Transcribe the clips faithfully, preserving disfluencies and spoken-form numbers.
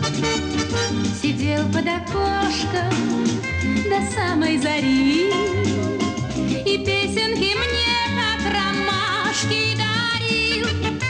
Сидел под окошком до самой зари и песенки мне от ромашки дарил.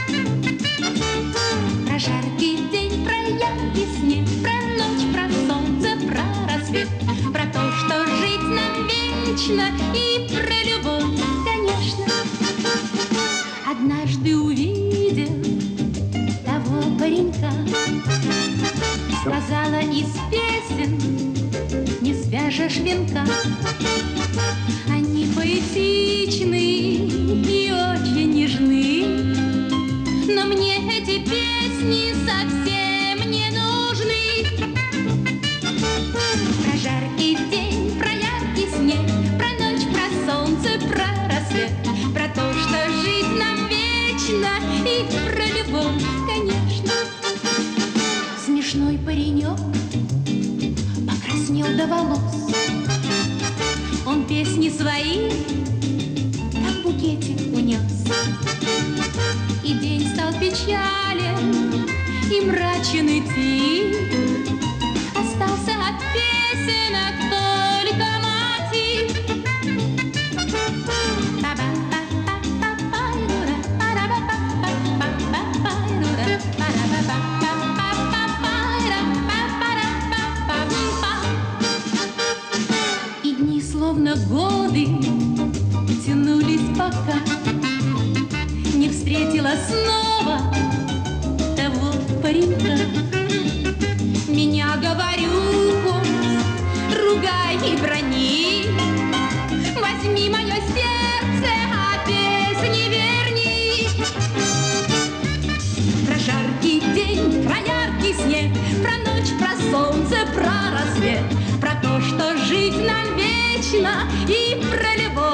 Про жаркий день, про яркий снег, про ночь, про солнце, про рассвет, про то, что жить нам вечно, и про любовь, конечно. Однажды увидел того паренька, сказала из песен не свяжешь венка. Они поэтичны и очень нежны, но мне эти песни совсем не нужны. Про жаркий день, про яркий снег, про ночь, про солнце, про рассвет, про то, что жить нам вечно, и про любовь, конечно. Смешной паренек покраснел до волос. Он песни свои как букетик унес. И день стал печален и мрачен идти. Остался от песенок только мотив. И дни, словно годы, тянулись, пока не встретила снова того паренька. Меня, говорю, ругай и брони, возьми мое сердце, а песни верни. Про жаркий день, про яркий снег, про ночь, про солнце, про рассвет, про то, что жить нам вечно, и про любовь.